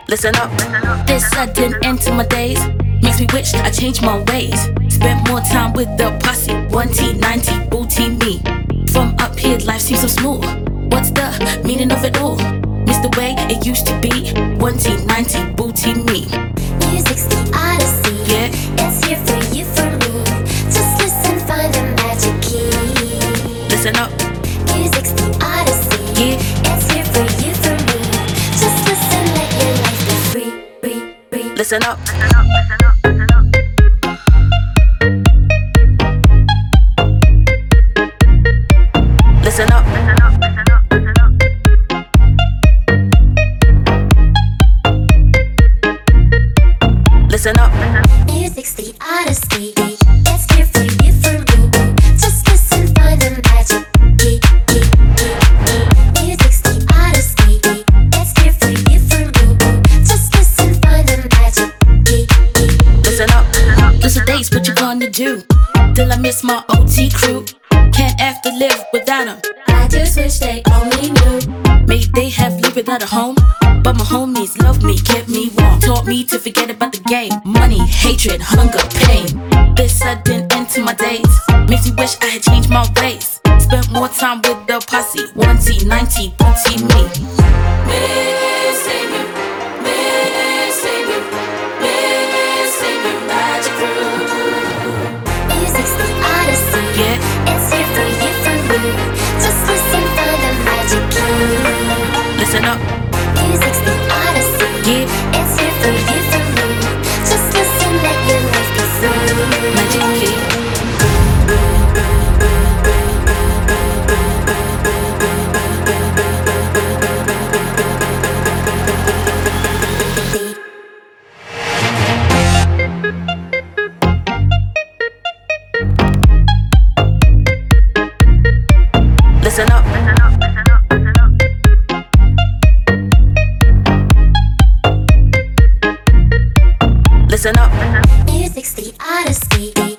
Listen up. This sudden end to my days makes me wish I changed my ways. Spent more time with the posse, 1T, 90, booty me. From up here, life seems so smooth. What's the meaning of it all? Miss the way it used to be, 1T, 90, booty me. Music's the odyssey. Yeah. It's here for you, for me. Just listen, find the magic key. Listen up. Music's the odyssey. Yeah. It's here for you, for me. Just listen, let your life be free, free, free. Listen up. Listen up. Listen up. Music's the odyssey. It's here for you, for me. Just listen, find the magic key, key, key, key. Music's the odyssey. It's here for you, for me. Just listen, find the magic key, key. Listen up. Those are days, what you gonna do? Till I miss my OT crew. Can't have to live without them. I just wish they only knew. May they have lived without a home, but my homies love me, kept me warm. Taught me to forget about the game. Money, hatred, hunger, pain. This sudden end to my days makes me wish I had changed my ways. Spent more time with the posse, 1T, 90, booty me. Missing you, missing you, missing you, magic crew. Music's the odyssey. Yeah. It's here for you, for me. Just listen, find the magic key. Listen up. Music's the odyssey. Yeah. It's here for you, for me. Just listen, let your life be free. Magic key. Listen up. Listen up. Music's the odyssey.